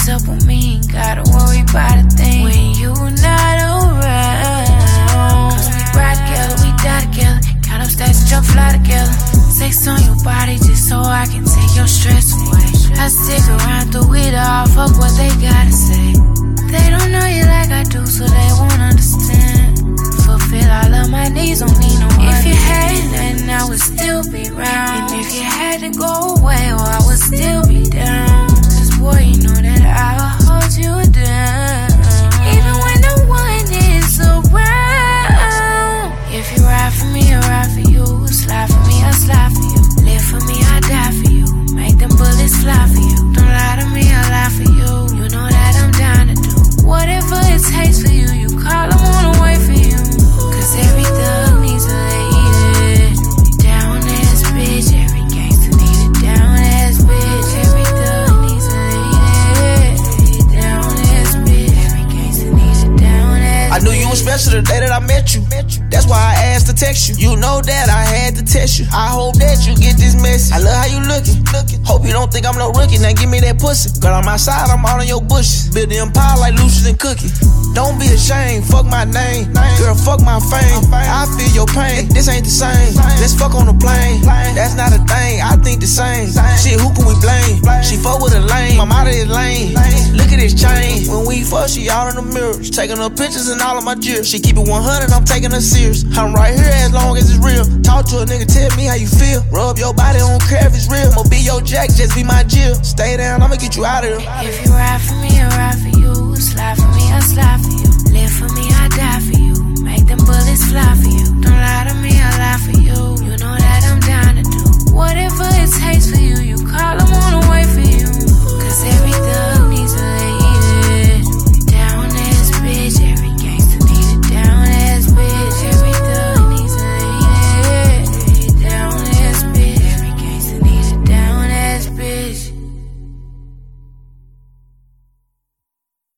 what's up with me, ain't gotta worry about a thing when you not around. Cause we ride together, we die together, count up stacks and jump fly together. Sex on your body just so I can take your stress away. I stick around through it all, fuck what they gotta say. They don't know you like I do, so they won't understand. Fulfill all of my needs, don't need no money. If you had nothing, I would still be around. And if you had to go away, well, I would still be down. Cause boy, you know that I'll hold you down, even when no one is around. If you ride for me, I ride for you. Slide for me, I slide for you. Live for me, I die for you. Make them bullets fly for you. Don't lie to me, I lie for you. You know that I'm down to do whatever it takes for you. You call, I'm on the way for you. Cause every thug needs a lady. Down ass bitch. Every gangster need a down ass bitch. Every thug needs a lady. Down ass bitch. Every gangster needs a down ass bitch. I knew you was special the day that I met you. That's why I asked to text you. You know that I had to test you. I hope that you get this message. I love how you looking. Hope you don't think I'm no rookie. Now give me that pussy. Girl, on my side, I'm all in your bushes. Build the empire like Lucius and Cookie. Don't be ashamed, fuck my name. Girl, fuck my fame. I feel your pain, this ain't the same. Let's fuck on the plane. That's not a thing, I think the same. Shit, who can we blame? She fuck with a lame, I'm out of this lane. Look at this chain. When we fuck, she out in the mirror. She taking her pictures and all of my jewelry. She keep it 100, I'm taking her serious. I'm right here as long as it's real. Talk to a nigga, tell me how you feel. Rub your body, don't care if it's real. I'ma be your jack, just be my Jill. Stay down, I'ma get you out of here. If you ride for me, I ride for you. Slide for me, I slide for you. Live for me, I die for you. Make them bullets fly for you. Don't lie to me, I lie for you. You know that I'm down to do whatever it takes for you.